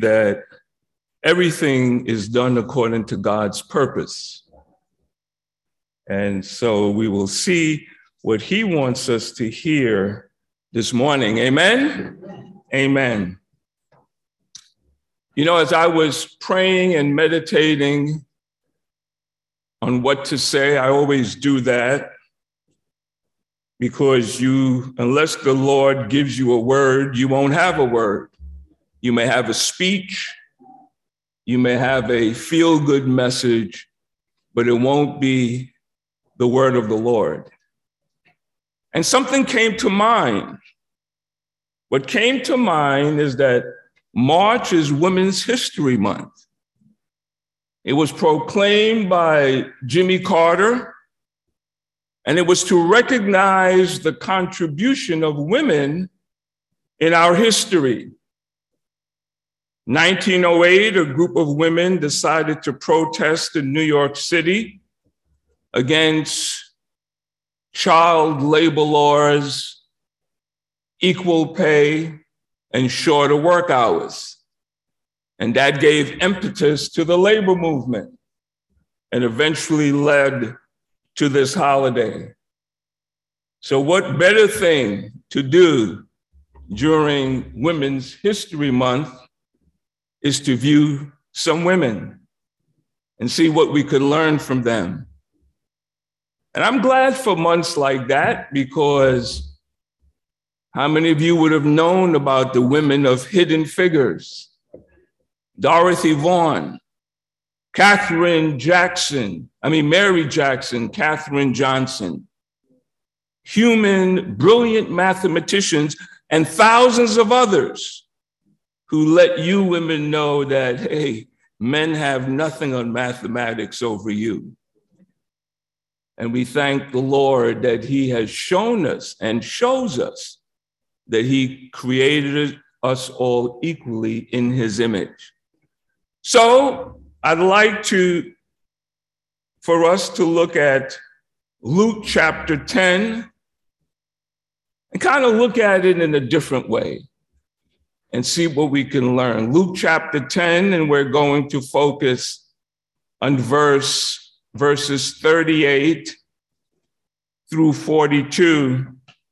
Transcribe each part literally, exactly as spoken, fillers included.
that everything is done according to God's purpose. And so we will see what he wants us to hear this morning. Amen? Amen. You know, as I was praying and meditating on what to say, I always do that because you, unless the Lord gives you a word, you won't have a word. You may have a speech, you may have a feel-good message, but it won't be the word of the Lord. And something came to mind. What came to mind is that March is Women's History Month. It was proclaimed by Jimmy Carter, and it was to recognize the contribution of women in our history. nineteen oh eight, a group of women decided to protest in New York City against child labor laws, equal pay, and shorter work hours. And that gave impetus to the labor movement and eventually led to this holiday. So what better thing to do during Women's History Month is to view some women and see what we could learn from them. And I'm glad for months like that, because how many of you would have known about the women of Hidden Figures? Dorothy Vaughan, Katherine Jackson, I mean, Mary Jackson, Katherine Johnson, human, brilliant mathematicians, and thousands of others who let you women know that, hey, men have nothing on mathematics over you. And we thank the Lord that he has shown us and shows us that he created us all equally in his image. So I'd like to, for us to look at Luke chapter ten and kind of look at it in a different way and see what we can learn. Luke chapter ten, and we're going to focus on verse, verses thirty-eight through forty-two.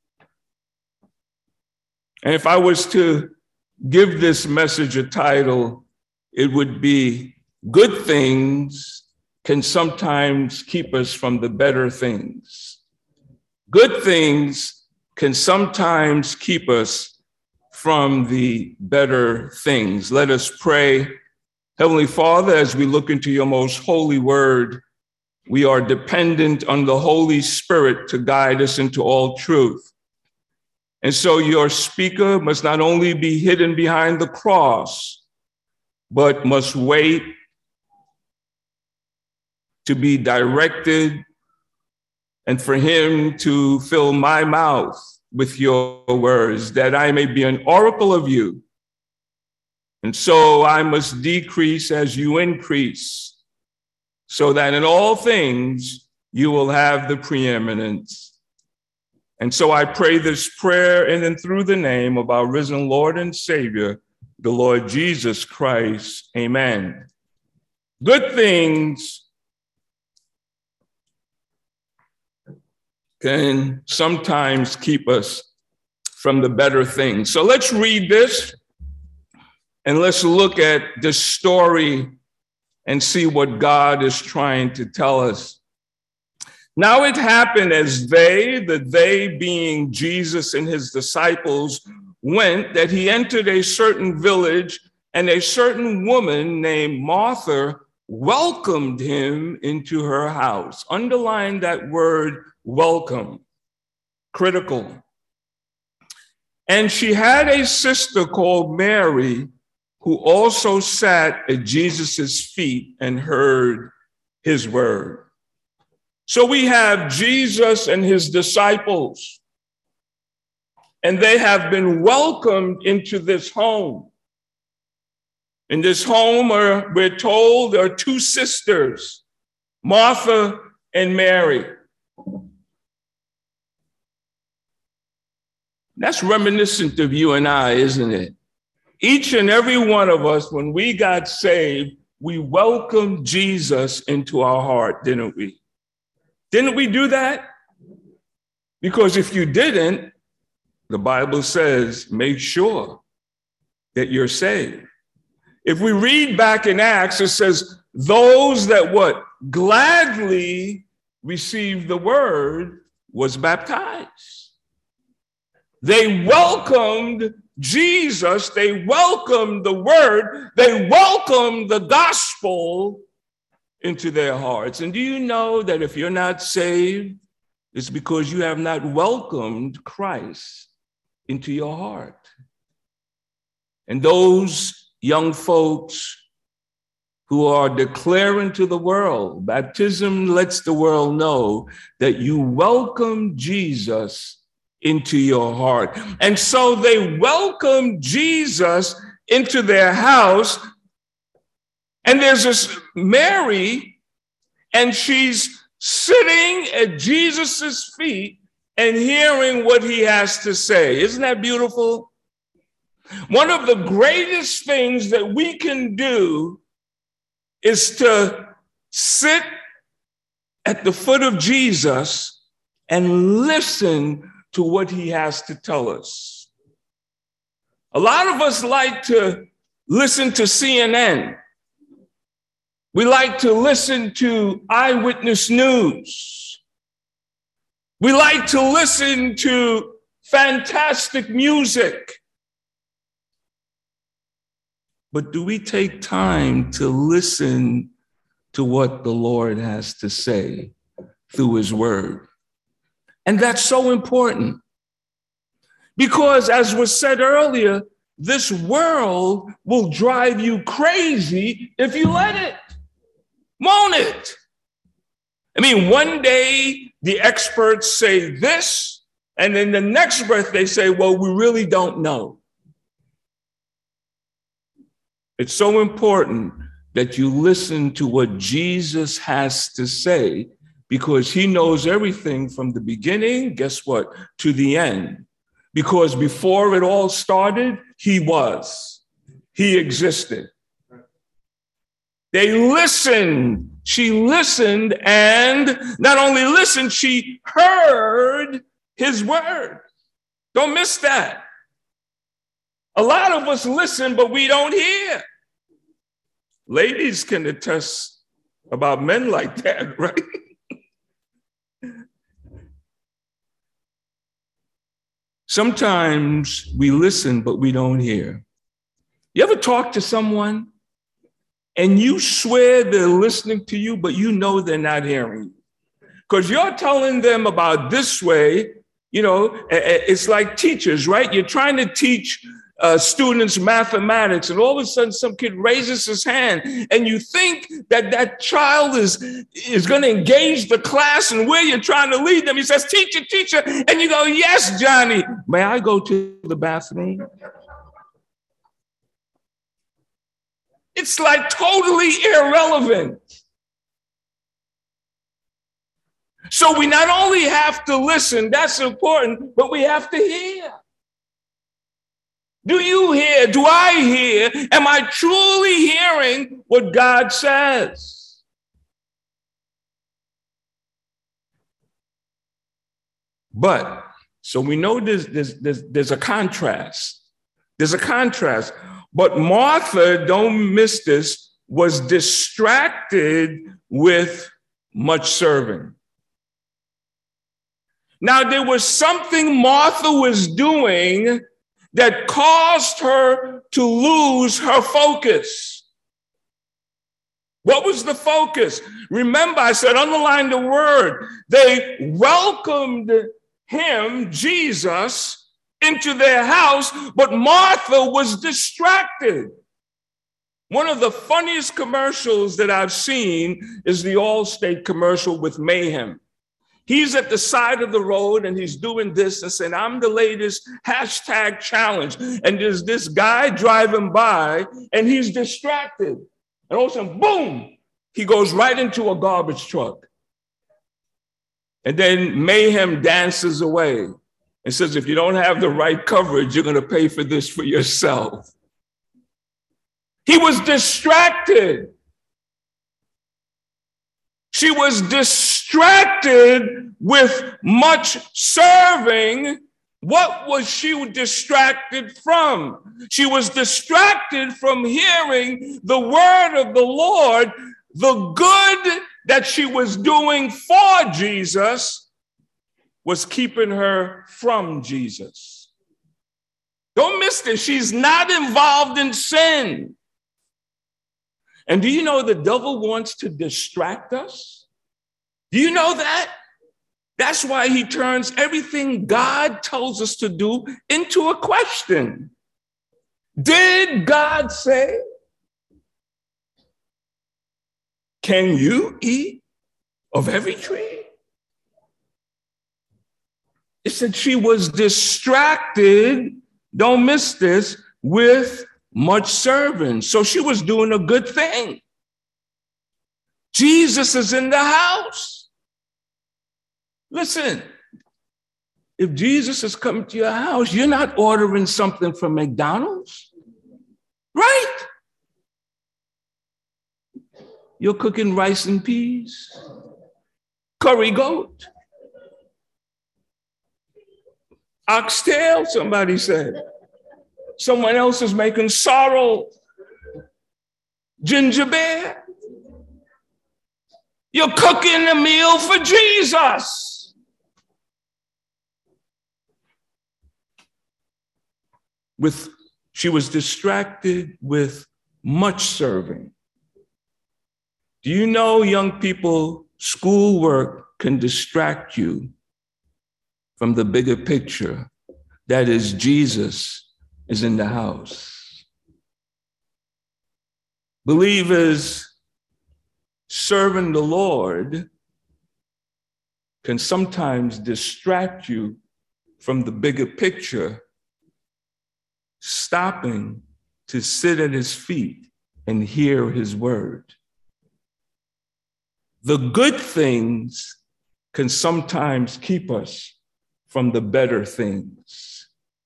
And if I was to give this message a title, it would be Good Things Can Sometimes Keep Us from the Better Things. Good things can sometimes keep us from the better things. Let us pray. Heavenly Father, as we look into your most holy word, we are dependent on the Holy Spirit to guide us into all truth. And so your speaker must not only be hidden behind the cross, but must wait to be directed and for him to fill my mouth with your words, that I may be an oracle of you. And so I must decrease as you increase, so that in all things you will have the preeminence. And so I pray this prayer in and through the name of our risen Lord and Savior, the Lord Jesus Christ. Amen. Good things can sometimes keep us from the better things. So let's read this and let's look at this story and see what God is trying to tell us. Now it happened as they, the they being Jesus and his disciples, went, that he entered a certain village, and a certain woman named Martha welcomed him into her house. Underline that word, welcome, critical. And she had a sister called Mary, who also sat at Jesus's feet and heard his word. So we have Jesus and his disciples, and they have been welcomed into this home. In this home, are, we're told, there are two sisters, Martha and Mary. That's reminiscent of you and I, isn't it? Each and every one of us, when we got saved, we welcomed Jesus into our heart, didn't we? Didn't we do that? Because if you didn't, the Bible says, make sure that you're saved. If we read back in Acts, it says, those that what? Gladly received the word was baptized. They welcomed Jesus. They welcomed the word. They welcomed the gospel into their hearts. And do you know that if you're not saved, it's because you have not welcomed Christ into your heart? And those young folks who are declaring to the world, baptism lets the world know that you welcome Jesus into your heart. And so they welcome Jesus into their house. And there's this Mary, and she's sitting at Jesus's feet and hearing what he has to say. Isn't that beautiful? One of the greatest things that we can do is to sit at the foot of Jesus and listen to what he has to tell us. A lot of us like to listen to C N N. We like to listen to eyewitness news. We like to listen to fantastic music. But do we take time to listen to what the Lord has to say through his word? And that's so important. Because as was said earlier, this world will drive you crazy if you let it. Won't it? I mean, one day the experts say this, and then the next breath they say, well, we really don't know. It's so important that you listen to what Jesus has to say, because he knows everything from the beginning, guess what, to the end. Because before it all started, he was. He existed. They listened. She listened, and not only listened, she heard his word. Don't miss that. A lot of us listen, but we don't hear. Ladies can attest about men like that, right? Sometimes we listen, but we don't hear. You ever talk to someone and you swear they're listening to you, but you know they're not hearing you? Because you're telling them about this way, you know, it's like teachers, right? You're trying to teach uh, students mathematics, and all of a sudden some kid raises his hand, and you think that that child is, is going to engage the class, and where you're trying to lead them, he says, teacher, teacher, and you go, yes, Johnny, may I go to the bathroom? It's like totally irrelevant. So we not only have to listen, that's important, but we have to hear. Do you hear? Do I hear? Am I truly hearing what God says? But, so we know there's, there's, there's, there's a contrast. There's a contrast. But Martha, don't miss this, was distracted with much serving. Now, there was something Martha was doing that caused her to lose her focus. What was the focus? Remember, I said, underline the word. They welcomed him, Jesus, into their house, but Martha was distracted. One of the funniest commercials that I've seen is the Allstate commercial with Mayhem. He's at the side of the road and he's doing this and saying, I'm the latest hashtag challenge. And there's this guy driving by and he's distracted. And all of a sudden, boom, he goes right into a garbage truck. And then Mayhem dances away and says, if you don't have the right coverage, you're going to pay for this for yourself. He was distracted. She was distracted with much serving. What was she distracted from? She was distracted from hearing the word of the Lord, the good that she was doing for Jesus was keeping her from Jesus. Don't miss this. She's not involved in sin. And do you know the devil wants to distract us? Do you know that? That's why he turns everything God tells us to do into a question. Did God say, can you eat of every tree? It said she was distracted, don't miss this, with much serving. So she was doing a good thing. Jesus is in the house. Listen, if Jesus is coming to your house, you're not ordering something from McDonald's, right? You're cooking rice and peas, curry goat, oxtail, somebody said. Someone else is making sorrel, ginger beer. You're cooking a meal for Jesus. With, she was distracted with much serving. Do you know, young people, schoolwork can distract you from the bigger picture? That is, Jesus is in the house. Believers serving the Lord can sometimes distract you from the bigger picture, stopping to sit at his feet and hear his word. The good things can sometimes keep us from the better things.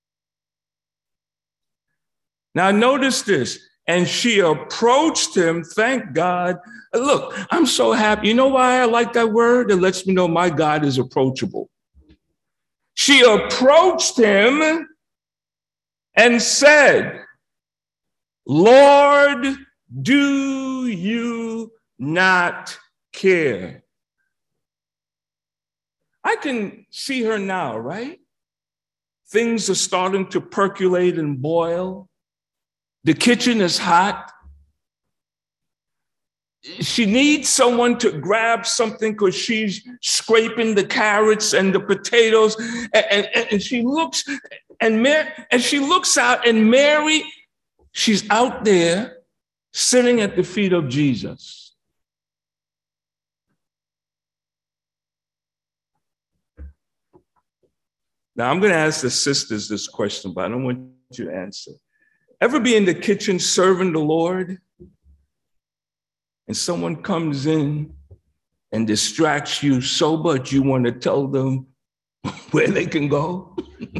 Now, notice this. And she approached him, thank God. Look, I'm so happy. You know why I like that word? It lets me know my God is approachable. She approached him and said, Lord, do you not care? I can see her now, right? Things are starting to percolate and boil. The kitchen is hot. She needs someone to grab something because she's scraping the carrots and the potatoes. And, and, and she looks and, Mary, and she looks out, and Mary, she's out there sitting at the feet of Jesus. Now, I'm going to ask the sisters this question, but I don't want you to answer. Ever be in the kitchen serving the Lord and someone comes in and distracts you so much you want to tell them where they can go?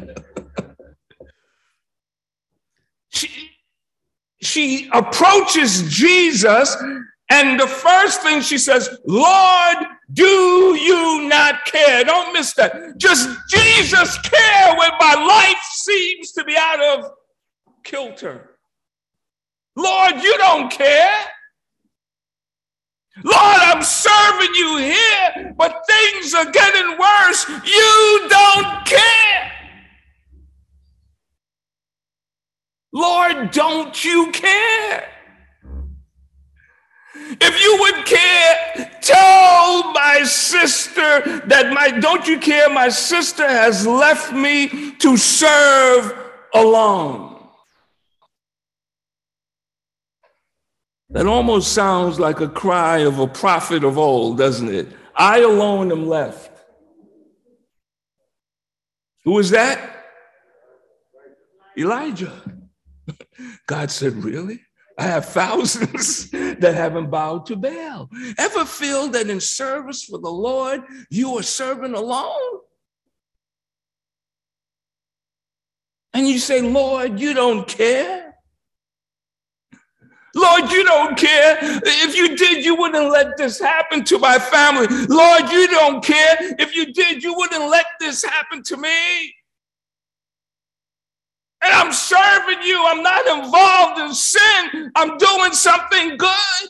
she, she approaches Jesus, and the first thing she says, Lord, do you not care? Don't miss that. Just Jesus care when my life seems to be out of kilter. Lord, you don't care. Lord, I'm serving you here, but things are getting worse. You don't care. Lord, don't you care? If you would care, tell my sister that my, don't you care, my sister has left me to serve alone. That almost sounds like a cry of a prophet of old, doesn't it? I alone am left. Who is that? Elijah. God said, really? I have thousands that haven't bowed to Baal. Ever feel that in service for the Lord, you are serving alone? And you say, Lord, you don't care? Lord, you don't care. If you did, you wouldn't let this happen to my family. Lord, you don't care. If you did, you wouldn't let this happen to me. And I'm serving you. I'm not involved in sin. I'm doing something good.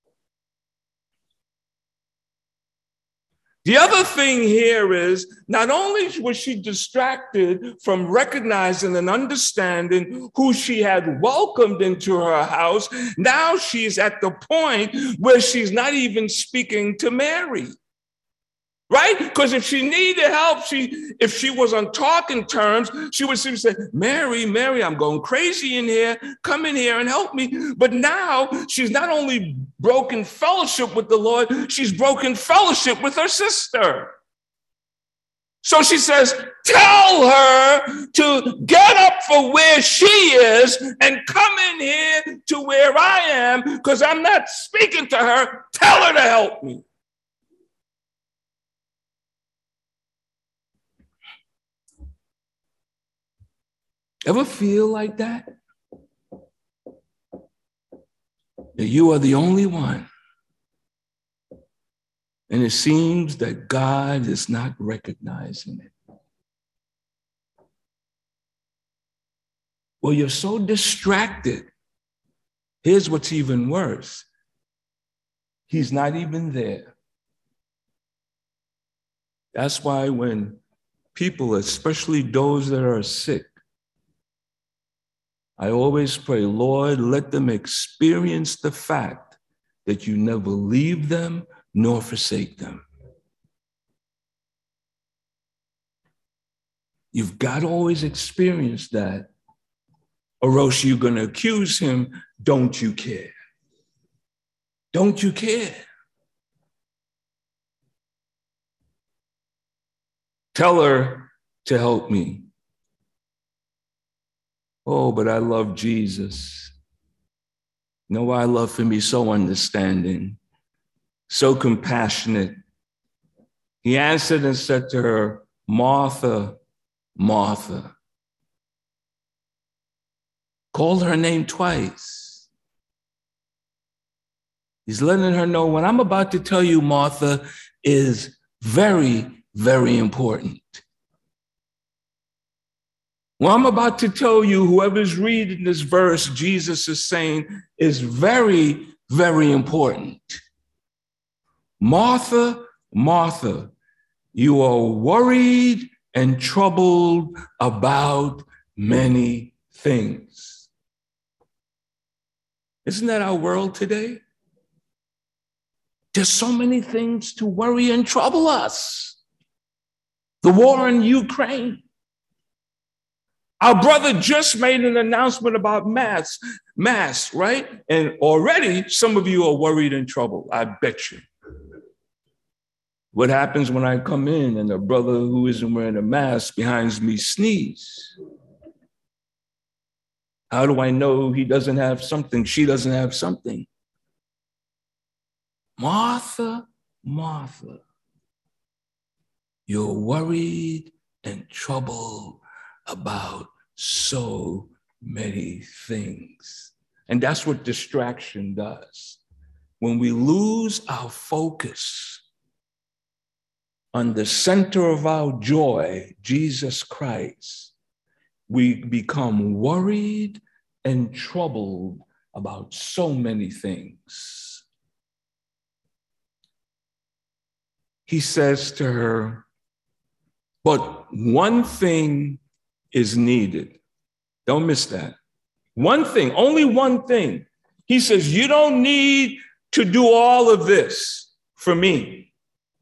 The other thing here is not only was she distracted from recognizing and understanding who she had welcomed into her house, now she's at the point where she's not even speaking to Mary. Right? Because if she needed help, she if she was on talking terms, she would say, Mary, Mary, I'm going crazy in here. Come in here and help me. But now she's not only broken fellowship with the Lord, she's broken fellowship with her sister. So she says, tell her to get up for where she is and come in here to where I am, because I'm not speaking to her. Tell her to help me. Ever feel like that? That you are the only one. And it seems that God is not recognizing it. Well, you're so distracted. Here's what's even worse. He's not even there. That's why when people, especially those that are sick, I always pray, Lord, let them experience the fact that you never leave them nor forsake them. You've got to always experience that, or else you're going to accuse him, don't you care? Don't you care? Tell her to help me. Oh, but I love Jesus. You know why I love him? He's so understanding, so compassionate. He answered and said to her, Martha, Martha. Called her name twice. He's letting her know what I'm about to tell you, Martha, is very, very important. What I'm about to tell you, whoever's reading this verse, Jesus is saying, is very, very important. Martha, Martha, you are worried and troubled about many things. Isn't that our world today? There's so many things to worry and trouble us. The war in Ukraine. Our brother just made an announcement about mass, mass, right? And already some of you are worried and troubled, I bet you. What happens when I come in and a brother who isn't wearing a mask behind me sneeze? How do I know he doesn't have something, she doesn't have something? Martha, Martha, you're worried and troubled about so many things. And that's what distraction does. When we lose our focus on the center of our joy, Jesus Christ, we become worried and troubled about so many things. He says to her, but one thing is needed. Don't miss that. One thing, only one thing. He says, you don't need to do all of this for me.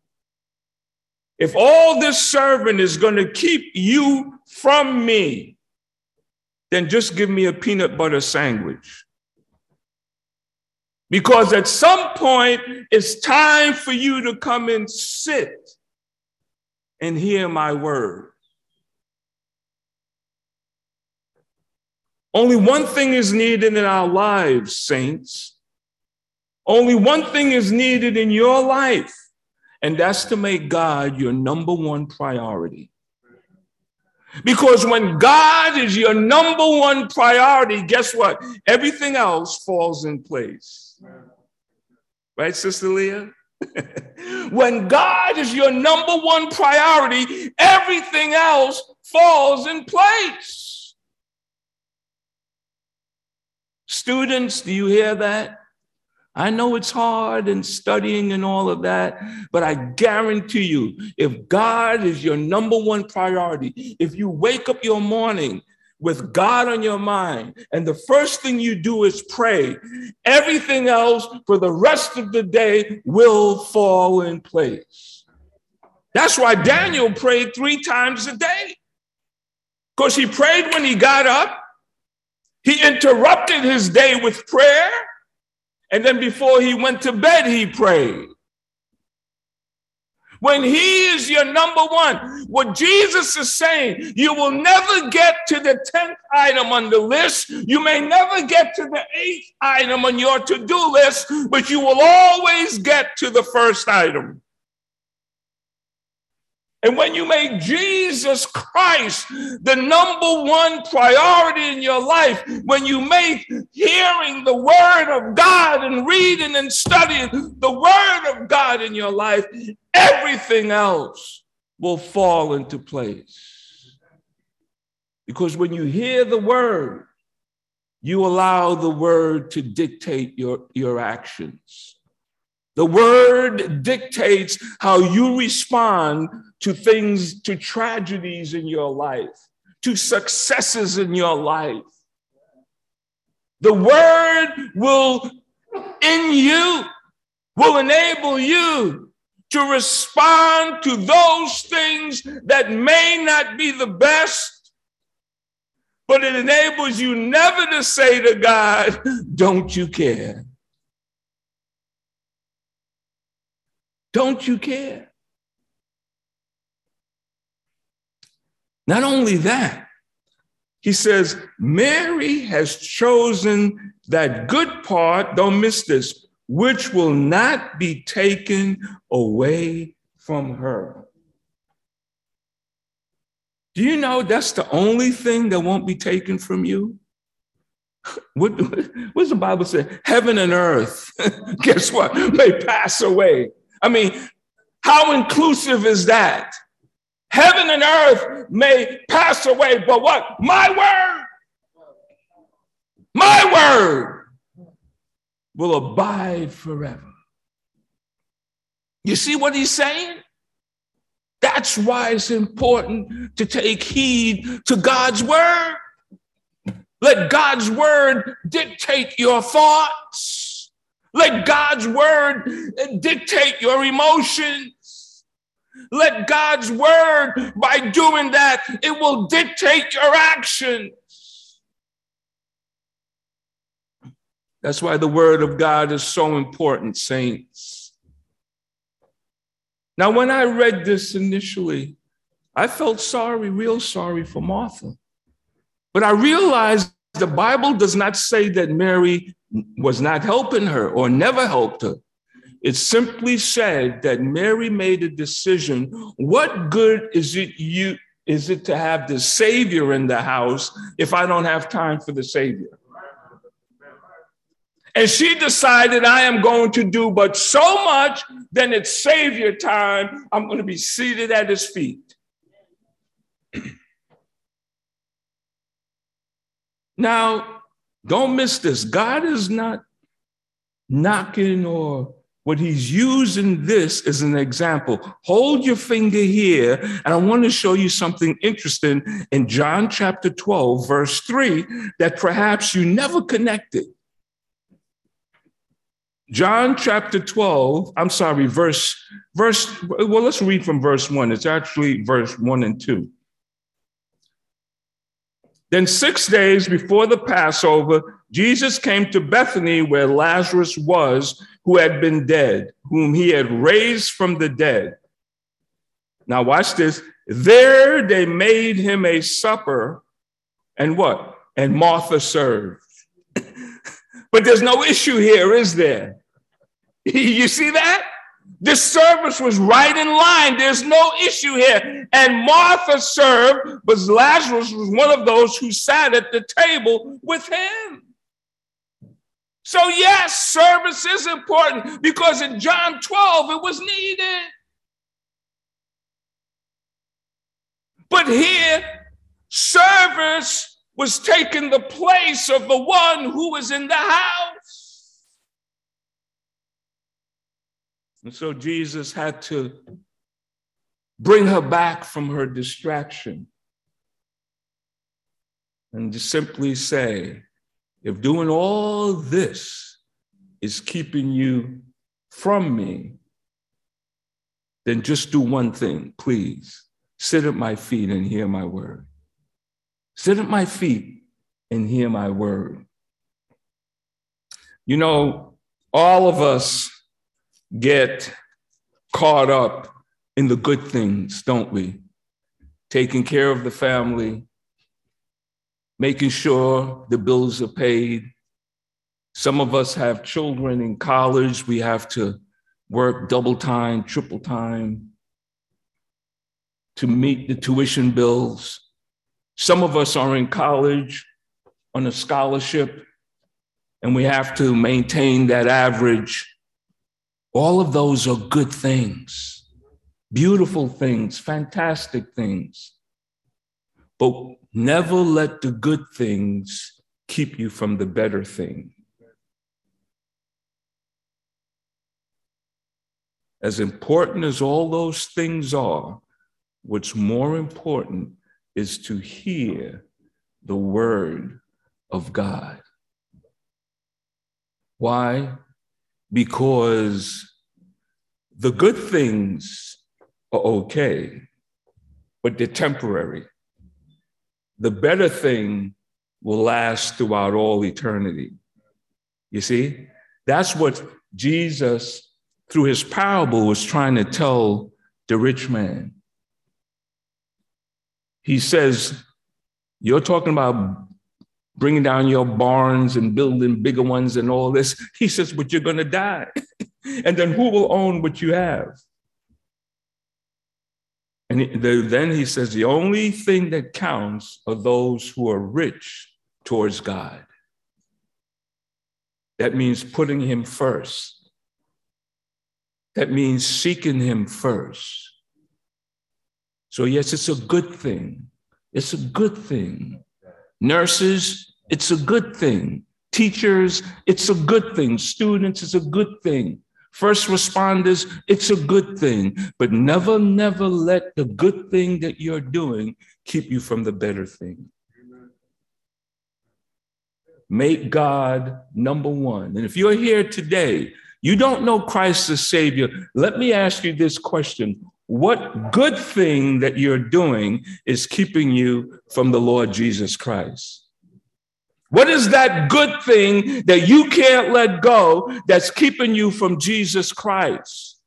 If all this serving is going to keep you from me, then just give me a peanut butter sandwich. Because at some point, it's time for you to come and sit and hear my word. Only one thing is needed in our lives, saints. Only one thing is needed in your life, and that's to make God your number one priority. Because when God is your number one priority, guess what? Everything else falls in place. Right, Sister Leah? When God is your number one priority, everything else falls in place. Students, do you hear that? I know it's hard and studying and all of that, but I guarantee you, if God is your number one priority, if you wake up your morning with God on your mind, and the first thing you do is pray, everything else for the rest of the day will fall in place. That's why Daniel prayed three times a day, because he prayed when he got up, he interrupted his day with prayer, and then before he went to bed, he prayed. When he is your number one, what Jesus is saying, you will never get to the tenth item on the list. You may never get to the eighth item on your to-do list, but you will always get to the first item. And when you make Jesus Christ the number one priority in your life, when you make hearing the word of God and reading and studying the word of God in your life, everything else will fall into place. Because when you hear the word, you allow the word to dictate your, your actions. The word dictates how you respond to things, to tragedies in your life, to successes in your life. The word will, in you, will enable you to respond to those things that may not be the best, but it enables you never to say to God, don't you care? Don't you care? Not only that, he says, Mary has chosen that good part, don't miss this, which will not be taken away from her. Do you know that's the only thing that won't be taken from you? What, what does the Bible say? Heaven and earth, guess what? May pass away. I mean, how inclusive is that? Heaven and earth may pass away, but what? My word, my word will abide forever. You see what he's saying? That's why it's important to take heed to God's word. Let God's word dictate your thoughts. Let God's word dictate your emotions. Let God's word, by doing that, it will dictate your actions. That's why the word of God is so important, saints. Now, when I read this initially, I felt sorry, real sorry for Martha. But I realized the Bible does not say that Mary was not helping her or never helped her. It simply said that Mary made a decision. What good is it you is it to have the Savior in the house if I don't have time for the Savior? And she decided, I am going to do but so much, then it's Savior time. I'm going to be seated at his feet. Now, don't miss this. God is not knocking, or what he's using this as an example. Hold your finger here, and I want to show you something interesting in John chapter twelve, verse three, that perhaps you never connected. John chapter twelve, I'm sorry, verse, verse, well, let's read from verse one. It's actually verse one and two. Then six days before the Passover, Jesus came to Bethany where Lazarus was, who had been dead, whom he had raised from the dead. Now watch this. There they made him a supper, and what? And Martha served. But there's no issue here, is there? You see that? This service was right in line. There's no issue here. And Martha served, but Lazarus was one of those who sat at the table with him. So yes, service is important because in John twelve, it was needed. But here, service was taking the place of the one who was in the house. And so Jesus had to bring her back from her distraction and just simply say, if doing all this is keeping you from me, then just do one thing, please. Sit at my feet and hear my word. Sit at my feet and hear my word. You know, all of us get caught up in the good things, don't we? Taking care of the family, making sure the bills are paid. Some of us have children in college. We have to work double time, triple time to meet the tuition bills. Some of us are in college on a scholarship, and we have to maintain that average. All of those are good things, beautiful things, fantastic things. But never let the good things keep you from the better thing. As important as all those things are, what's more important is to hear the word of God. Why? Because the good things are okay, but they're temporary. The better thing will last throughout all eternity. You see, that's what Jesus, through his parable, was trying to tell the rich man. He says, you're talking about bringing down your barns and building bigger ones and all this. He says, but you're going to die. And then who will own what you have? And then he says, the only thing that counts are those who are rich towards God. That means putting him first. That means seeking him first. So yes, it's a good thing. It's a good thing. Nurses, it's a good thing. Teachers, it's a good thing. Students, it's a good thing. First responders, it's a good thing. But never, never let the good thing that you're doing keep you from the better thing. Make God number one. And if you're here today, you don't know Christ as Savior, let me ask you this question. What good thing that you're doing is keeping you from the Lord Jesus Christ? What is that good thing that you can't let go that's keeping you from Jesus Christ?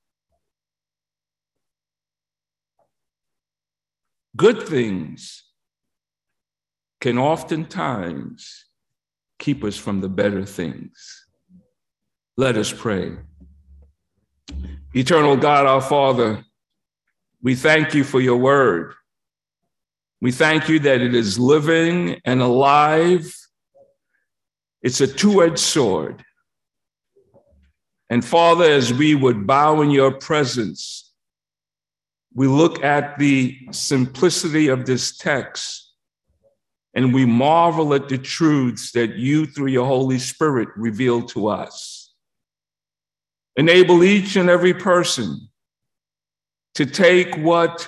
Good things can oftentimes keep us from the better things. Let us pray. Eternal God, our Father, we thank you for your word. We thank you that it is living and alive. It's a two-edged sword. And Father, as we would bow in your presence, we look at the simplicity of this text and we marvel at the truths that you, through your Holy Spirit, reveal to us. Enable each and every person to take what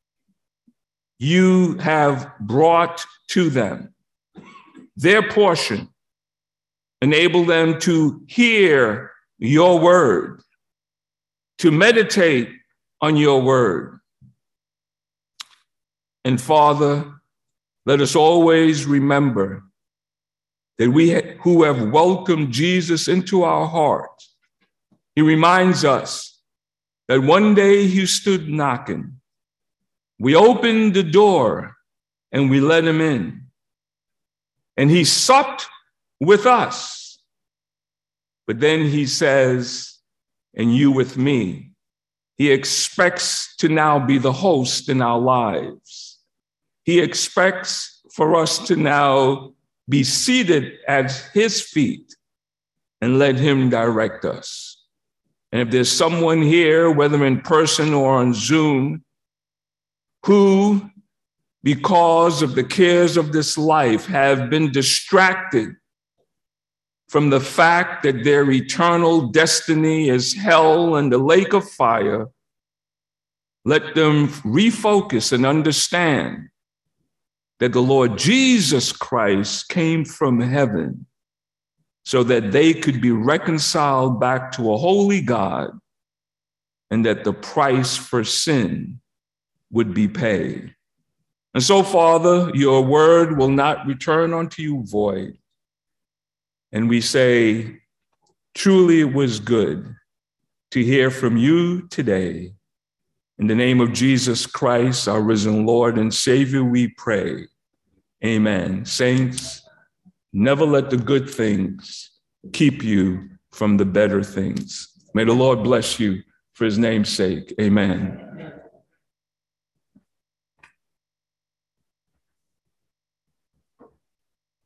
you have brought to them, their portion. Enable them to hear your word, to meditate on your word. And Father, let us always remember that we who have welcomed Jesus into our heart, he reminds us that one day he stood knocking. We opened the door and we let him in. And he supped with us. But then he says, and you with me He expects to now be the host in our lives. He expects for us to now be seated at his feet and let him direct us. And if there's someone here, whether in person or on Zoom, who, because of the cares of this life, have been distracted from the fact that their eternal destiny is hell and the lake of fire, let them refocus and understand that the Lord Jesus Christ came from heaven so that they could be reconciled back to a holy God, and that the price for sin would be paid. And so, Father, your word will not return unto you void. And we say, truly it was good to hear from you today. In the name of Jesus Christ, our risen Lord and Savior, we pray. Amen. Saints, never let the good things keep you from the better things. May the Lord bless you for his name's sake. Amen.